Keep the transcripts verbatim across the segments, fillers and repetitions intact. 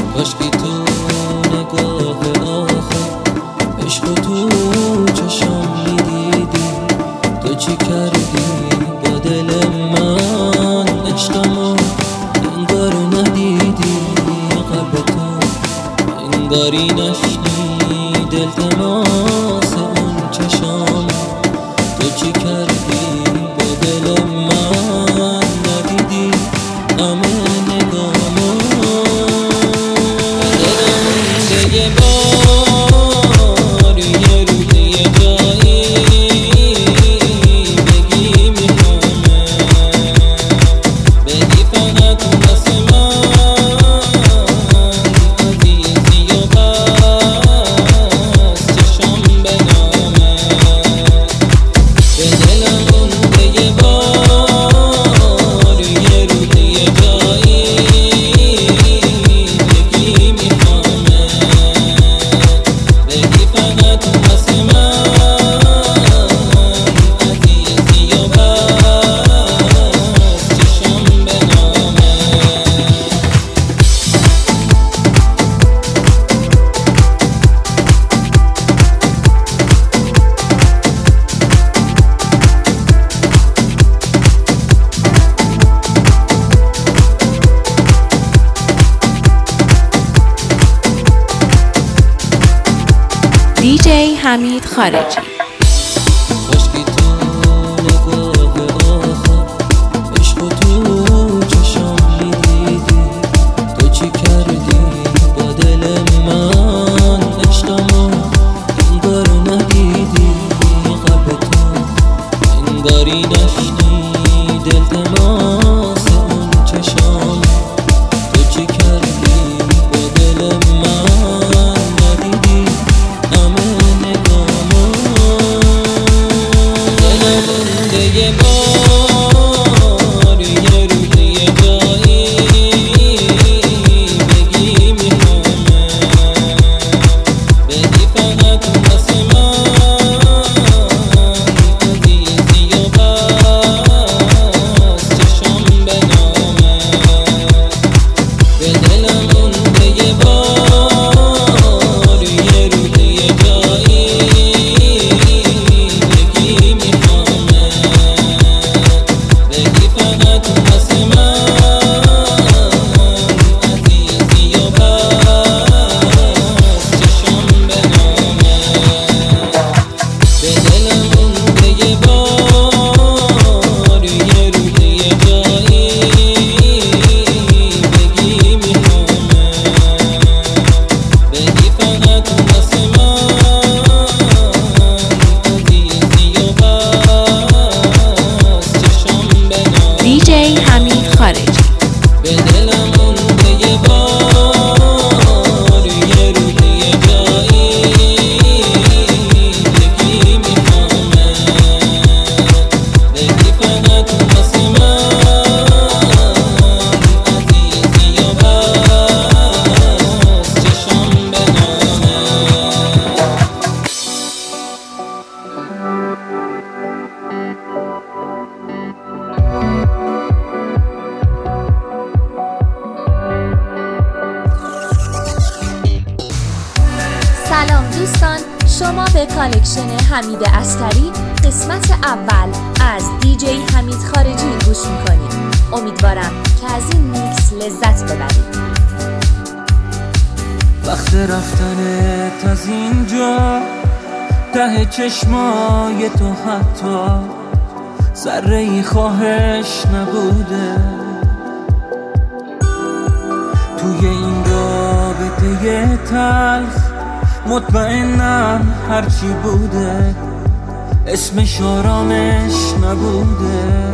کاشکی تو نگاه آخر عشق تو چشم میدیدی، تو چی کردی با دل من؟ عشقمو انگار ندیدی، قلب تو انگاری نشنید التماس اون چشام. تو چی کردی با دل من؟ ندیدی همه نگامو. دلم مونده یه بار یه روز یه جایی، بگی میخوامه، بگی فقط واسه من عزیزی و بس چشم به نامه. به دلم مونده یه بار یه روز یه جایی، بگی میخوامه، بگی فقط واسه من عزیزی و بس چشم به نامه. دیجی حمید خارجی. کاشکی تو نگاه آخر عشق تو چشم میدیدی، تو چی کردی با دل من؟ عشقمو انگار ندیدی، قلب تو انگاری نشنید التماس اون چشام. تو چی کردی با دل من؟ ندیدی همه نگامو. دلم مونده یه بار یه روز یه جایی، بگی میخوامه، بگی فقط واسه من عزیزی و بس چشم به نامه. به دلم مونده یه بار یه روز یه جایی، بگی میخوامه، بگی فقط واسه من عزیزی و بس چشم به نامه. به دلم مونده یه بار یه روز یه جایی، بگی میخوامه، بگی فقط واسه من عزیزی و بس چشم به نامه. دیجی حمید خارجی. به دلم مونده یه بار یه روز یه جایی، بگی میخوامه، بگی فقط واسه من عزیزی و بس چشم به نامه. سلام دوستان، شما به کالکشن حمید عسکری قسمت اول از دیجی حمید خارجی گوش میکنید. امیدوارم که از این میکس لذت ببرید. وقت رفتنت از اینجا، ته چشمای تو حتی ذره ای خواهش نبوده. توی این رابطه تلخ مطمئنم هرچی بوده اسمش آرامش نبوده.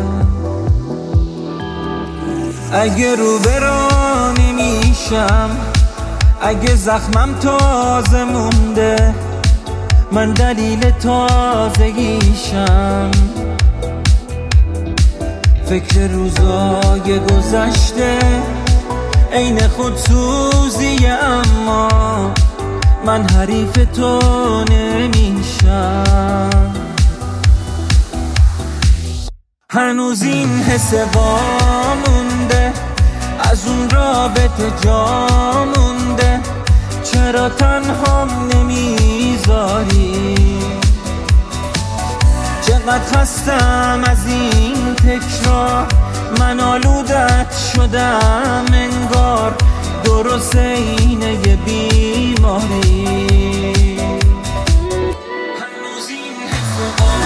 اگه رو برانی میشم، اگه زخمم تازه مونده، من دلیل تازگیشم. فکر روزای گذشته عین خودسوزیه، اما من حریف تو نمیشم. هنوز این حس وامونده، از اون رابطه جا مونده. چرا تنهام نمیذاری؟ چقدر خستم از این تکرار، من آلودت شدم انگار، درست اینه یه بیماری. هنوز این حس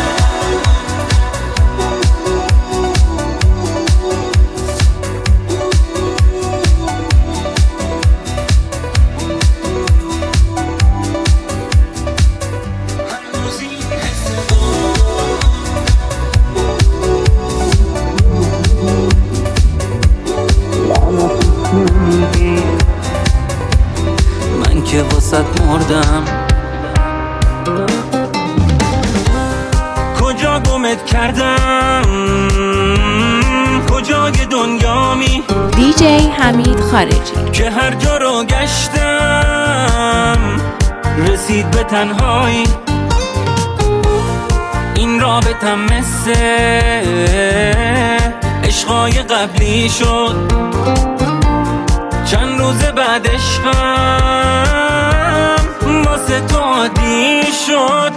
من که واسط مردم، کجا گمت کردم، کجای دنیامی؟ دیجی حمید خارجی که هر جا رو گشتم رسید به تنهایی. این رابطم مثل عشقای قبلی شد، چند روز بعد عشقم واسه تو عادی شد.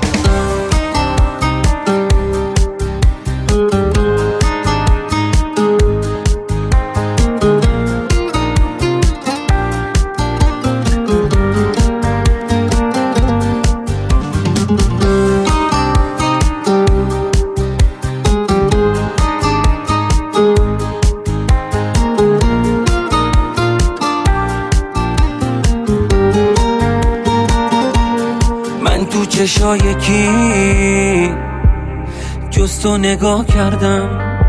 تو چشای کی جز تو نگاه کردم،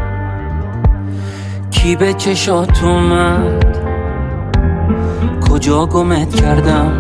کی به چشات اومد، کجا گمت کردم؟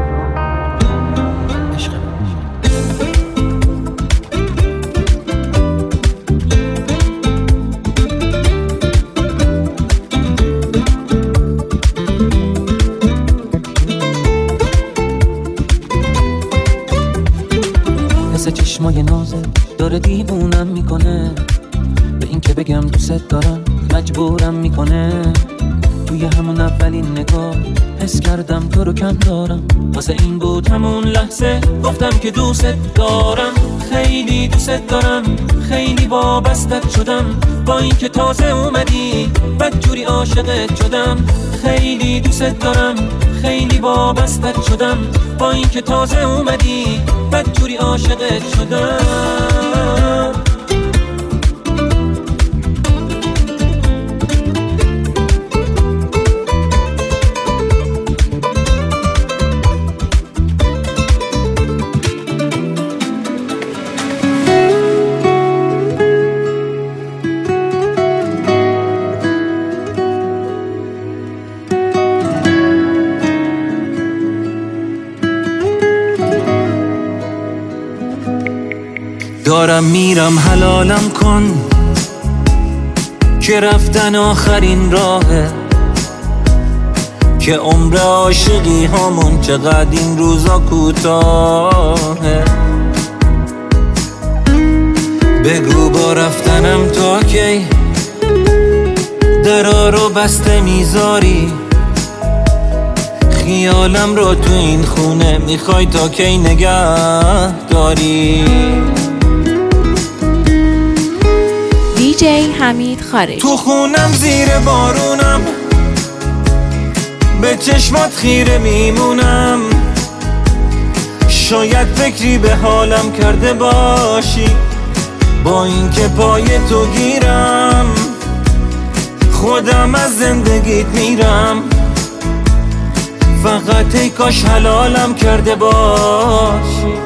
چشمای نازه داره دیوونم میکنه، به این که بگم دوست دارم مجبورم میکنه. توی همون اولین نگاه حس کردم تو رو کم دارم، واسه این بود همون لحظه گفتم که دوست دارم. خیلی دوست دارم، خیلی وابستت شدم، با این که تازه اومدی بدجوری عاشقت شدم. خیلی دوست دارم، خیلی وابستت شدم، با این که تازه اومدی بدجوری عاشقت شدم. دارم میرم حلالم کن که رفتن آخرین راهه، که عمر عاشقی همون چقدر این روزا کوتاهه. بگو با رفتنم تا کی درا رو بسته میذاری، خیالم رو تو این خونه میخوای تا کی نگه داری؟ دیجی حمید خارجی تو خونم زیر بارونم، به چشمات خیره میمونم. شاید فکری به حالم کرده باشی، با این که پای تو گیرم خودم از زندگیت میرم. فقط ای کاش حلالم کرده باشی.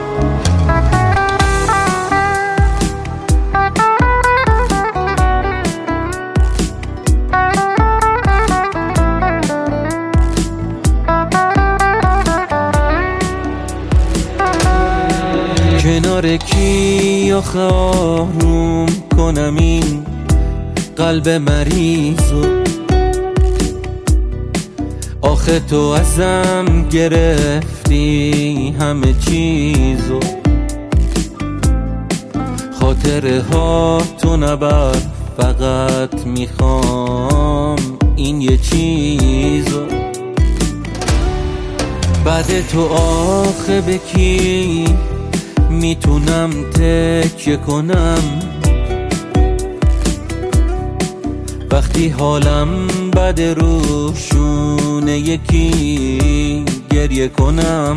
کنار کی آخه آروم کنم این قلب مریضو؟ آخه تو ازم گرفتی همه چیزو، خاطره ها تو نبر، فقط میخوام این یه چیزو. بعد تو آخه به کی میتونم تکیه کنم؟ وقتی حالم بد روشونه یکی گریه کنم.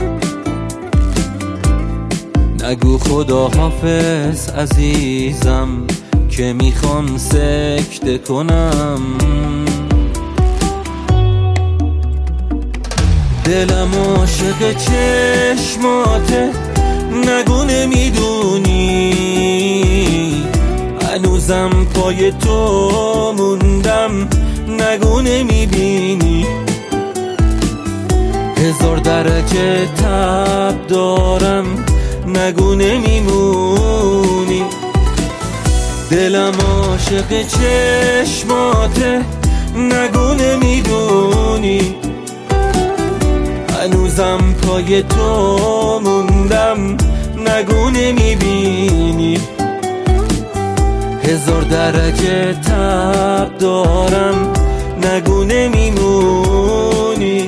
نگو خدا حافظ عزیزم که میخوام سکته کنم. دلم عاشق چشماته، نگو نمیدونی هنوزم پای تو موندم، نگو نمیبینی هزار درجه تب دارم، نگو نمیمونی. دلم عاشق چشماته، نگو نمیدونی هنوزم پای تو موندم، نگو نمیبینی هزار درجه تب دارم، نگو نمیمونی.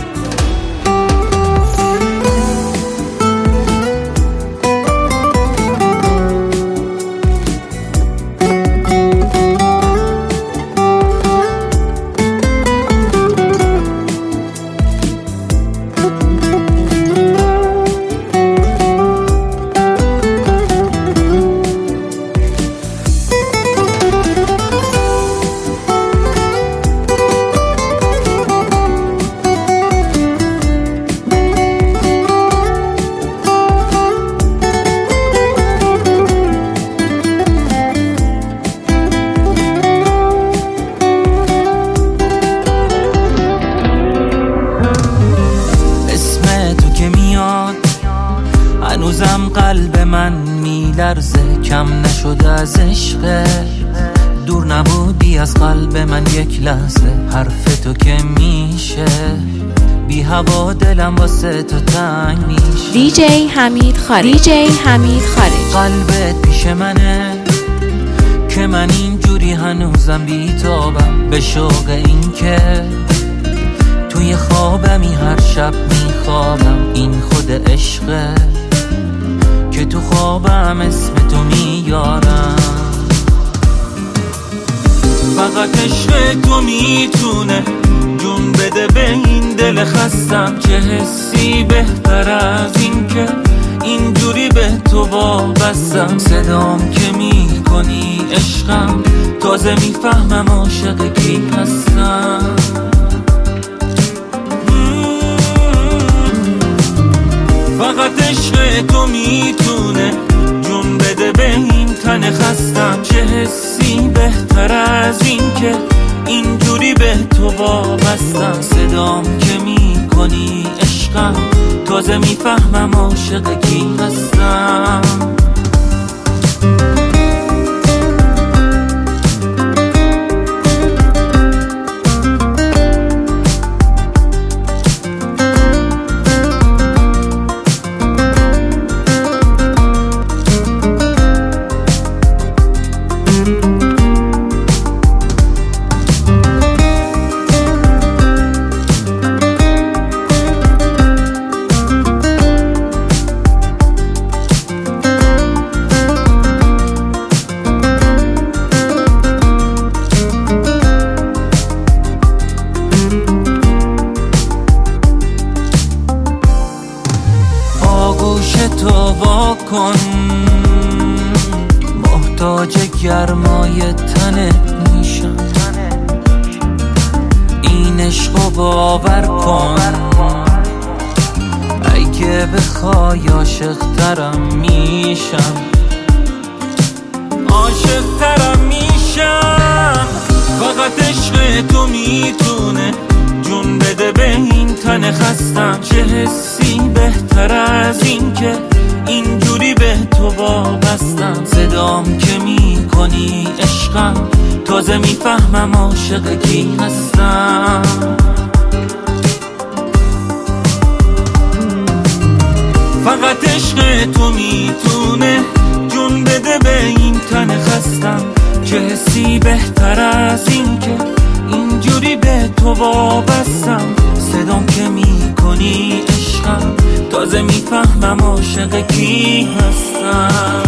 هنوزم قلب من میلرزه، کم نشده از عشق. دور نبودی از قلب من یک لحظه، حرف تو که میشه بی هوا دلم واسه تو تنگ میشه. دی جی حمید خارجی. دی جی حمید خارجی. قلبت پیش منه که من اینجوری هنوزم بیتابم به شوق این که توی خوابمی هر شب میخوابم. این خود عشقه که تو خوابم اسم تو میارم. فقط عشق تو میتونه جون بده به این دل خستم. چه حسی بهتر از این که اینجوری به تو وابستم. صدام که میکنی عشقم، تازه میفهمم عاشق کی هستم. فقط عشق تو میتونه جون بده به این تن خستم. چه حسی بهتر از این که اینجوری به تو وابستم. صدام که میکنی عشقم، تازه میفهمم عاشق کی هستم. تو وا کن، محتاج گرمای تنت میشم. این عشقو باور کن، اگه بخوای عاشق ترم میشم. عاشق ترم میشم. فقط عشق تو میتونه جون بده به این تن خستم. چه حسی بهتر از این که اینجوری به تو وابستم. صدام که میکنی عشقم، تازه میفهمم عاشق کی هستم. فقط عشق تو میتونه جون بده به این تن خستم. چه حسی بهتر از این که اینجوری به تو وابستم. صدام که میکنی کنی عشقم، تازه میفهمم عاشق کی هستم.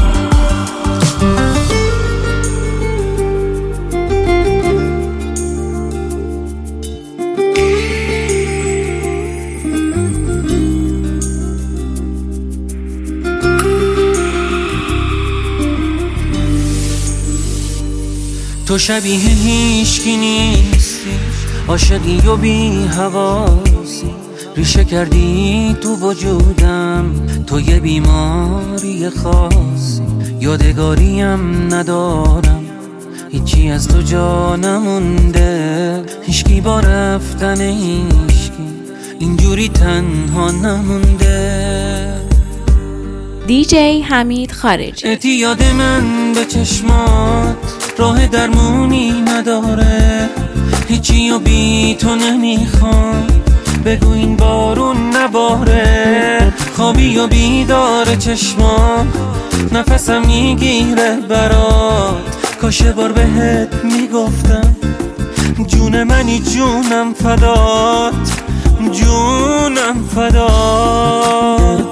تو شبیه هیچکی نیستی، عاشقی و بی حواسی، ریشه کردی تو وجودم، تو یه بیماری خاصی. یادگاریم ندارم، هیچی از تو جا نمونده، هیچکی با رفتن هیچکی اینجوری تنها نمونده. دی جی حمید خارجی. اعتیاد من به چشمات راه درمونی نداره، هیچی و بی تو نمیخوام، بگو این بارون نباره. خوابی و بیدار چشمام، نفسم میگیره برات، کاش بار بهت میگفتم جون منی جونم فدات، جونم فدات.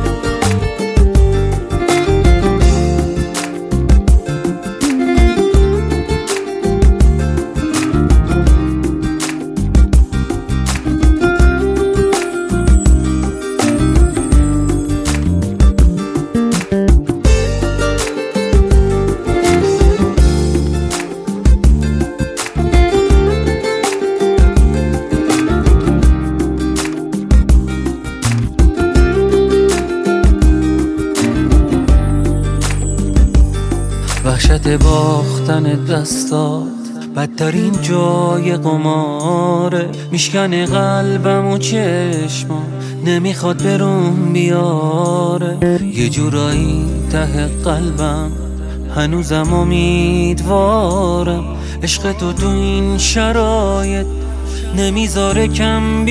وحشت باختن دستات بدترین جای قماره، میشکنه قلبم و چشمام، نمیخواد برون بیاره. یه جورایی ته قلبم هنوزم امیدوارم، عشق تو تو این شرایط نمیذاره کم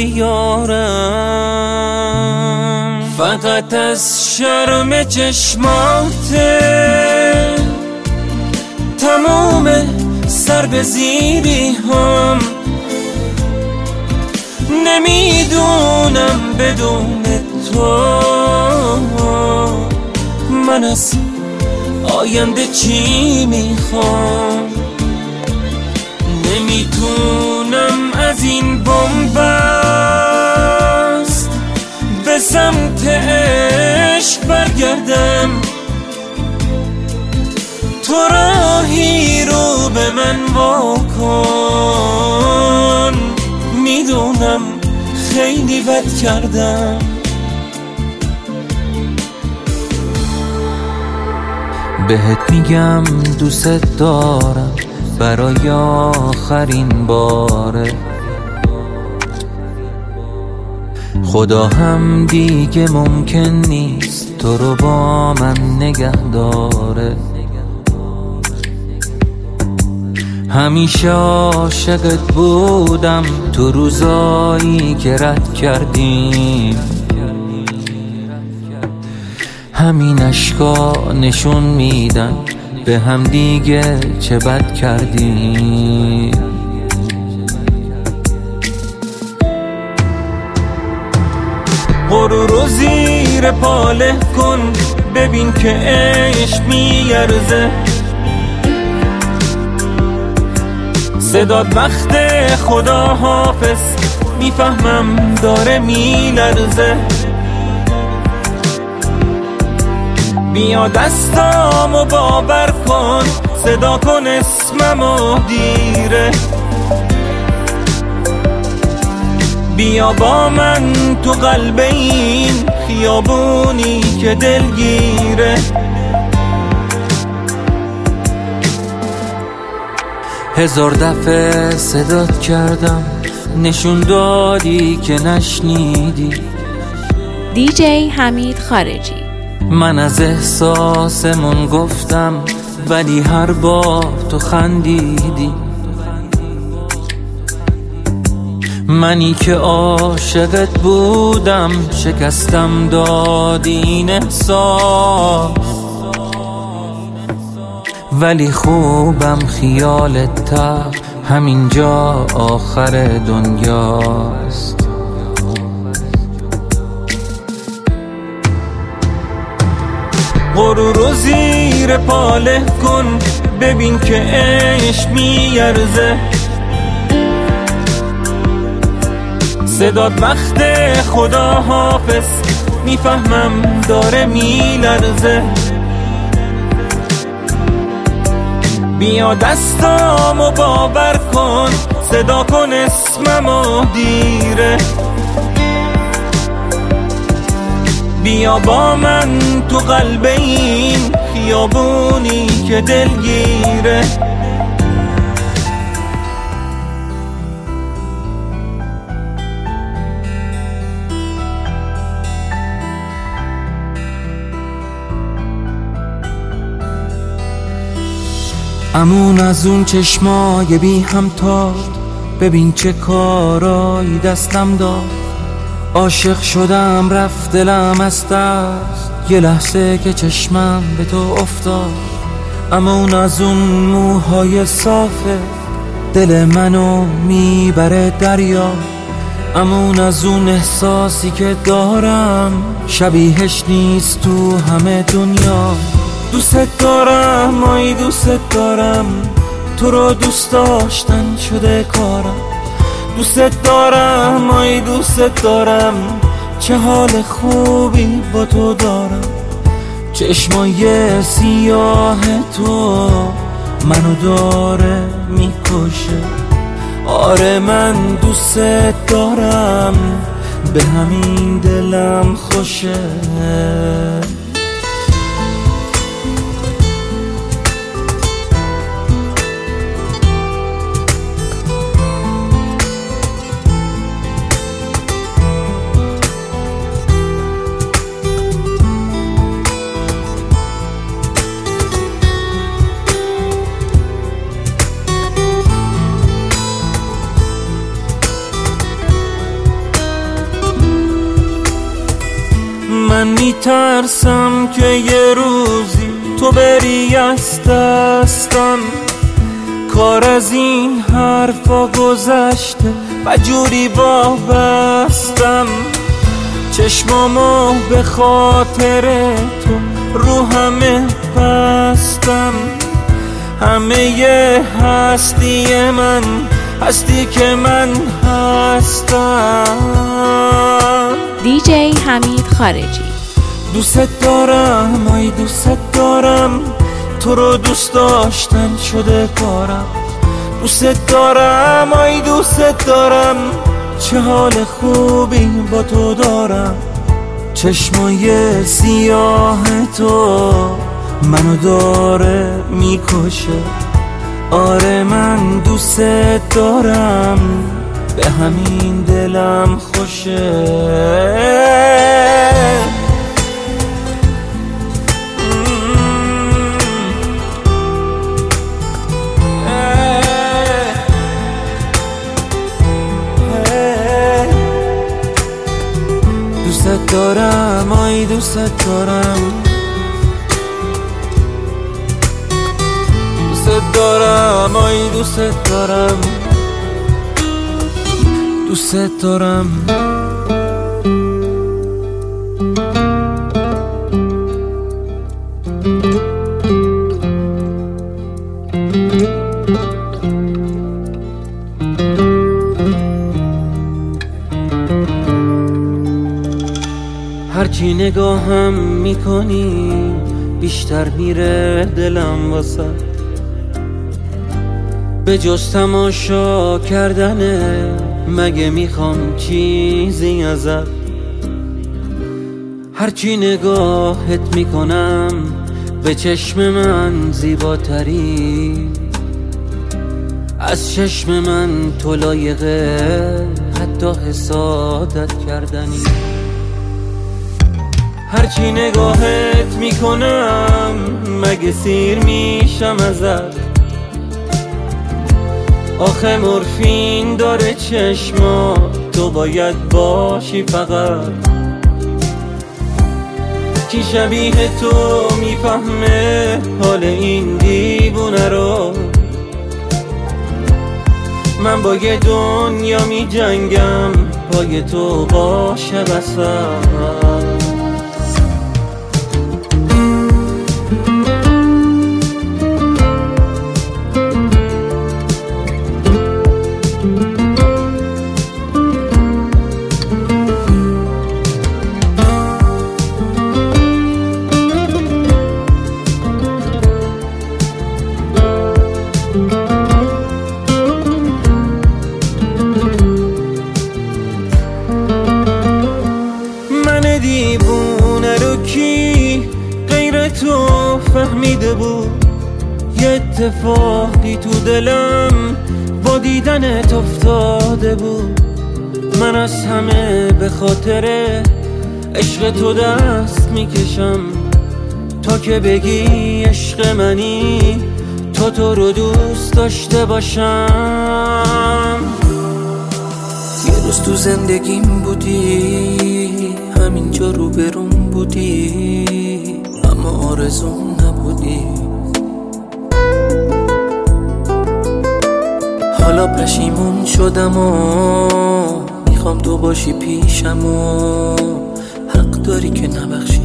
بیارم. فقط از شرم چشماته تمام سر به زیری هم، نمیدونم بدون تو من از آینده چی میخوام. نمیتونم از این بنبست به سمت عشق برگردم، تو راهی رو به من واکن، میدونم خیلی بد کردم. بهت میگم دوست دارم برای آخرین باره، خدا هم دیگه ممکن نیست تو رو با من نگه داره. همیشه عاشقت بودم تو روزایی که رد کردیم، همین اشکا نشون میدن به هم دیگه چه بد کردیم. غرور رو زیر پاله کن، ببین که عشق میارزه، صدات وقت خدا حافظ میفهمم داره میلرزه. بیا دستامو باور کن، صدا کن اسممو دیره، بیا با من تو قلب این خیابونی که دلگیره. هزار دفعه صدات کردم، نشون دادی که نشنیدی. دی جی حمید خارجی. من از احساسمون گفتم ولی هر بار تو خندیدی. منی که عاشقت بودم شکستم دادی این احساس، ولی خوبم خیالت تا همینجا آخر دنیاست. سپاله کن ببین که عشق میارزه. صدات وقت خدا حافظ میفهمم داره میلرزه. بیا دستامو باور کن صدا کن اسممو دیره. بیا با من تو قلب این خیابونی که دلگیره. امون از اون چشمای بی همتاد ببین چه کارایی دستم داد. عاشق شدم رفت دلم از دست یه لحظه که چشمم به تو افتاد. امون از اون موهای صافه دل منو میبره دریا. امون از اون احساسی که دارم شبیهش نیست تو همه دنیا. دوست دارم آی دوست دارم تو رو دوست داشتن شده کارم. دوست دارم آی دوست دارم چه حال خوبی با تو دارم. چشمای سیاه تو منو داره میکشه. آره من دوست دارم به همین دلم خوشه. من میترسم که یه روزی تو بری از دستم. کار از این حرفا گذشته و جوری وابستم. چشمامو به خاطر تو رو همه بستم. همه هستی من هستی که من هستم. دیجی حمید خارجی. دوست دارم آی دوست دارم تو رو دوست داشتن شده کارم. دوست دارم آی دوست دارم چه حال خوبی با تو دارم. چشمای سیاه تو منو داره میکشه. آره من دوست دارم به همین دلم خوشه. دوست دارم آی دوست دارم دوست دارم آی دوست دارم دوست دارم. هرچی نگاهم میکنی بیشتر میره دلم واسه. به جز تماشا کردنه مگه میخوام چیزی ازت. هرچی نگاهت میکنم به چشم من زیباتری. از چشم من تو لایقه حتی حسادت کردنی. هرچی نگاهت میکنم مگه سیر میشم ازت. آخه مورفین داره چشما تو باید باشی فقط. کی شبیه تو میفهمه حال این دیوونه رو. من با یه دنیا می جنگم پای تو باشه بسم. نفهمیده بود یه اتفاقی تو دلم با دیدنت افتاده بود. من از همه به خاطر عشق تو دست میکشم تا که بگی عشق منی، تو تو رو دوست داشته باشم. یه روز تو زندگیم بودی، همینجا رو برون بودی، اما آرزوم نبودی. حالا پشیمون شدم و میخوام تو باشی پیشم و حق داری که نبخشی.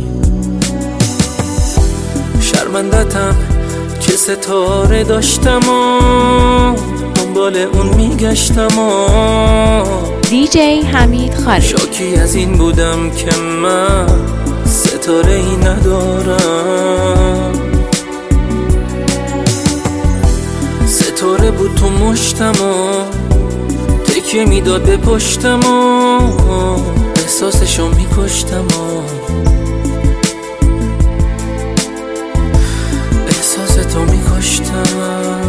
شرمندتم که ستاره داشتم و دنبال اون میگشتم و دیجی حمید خارجی. شاکی از این بودم که من ستاره ای ندارم. ستاره بود تو مشتم و تکیه میداد به پشتم و احساسشو میکشتم و احساستو میکشتم.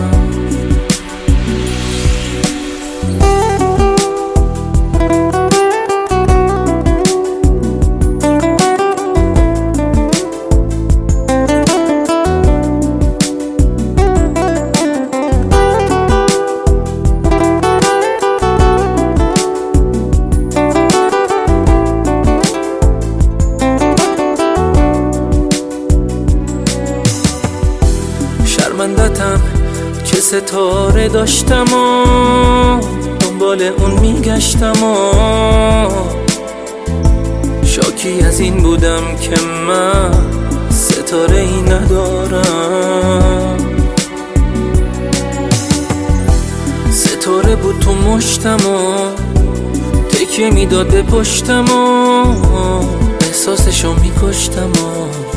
شرمندتم که ستاره داشتم و دنبال اون میگشتم و شاکی از این بودم که من ستاره ای ندارم. ستاره بود تو مشتم و تکیه میداد به پشتم و احساسشو میکشتم و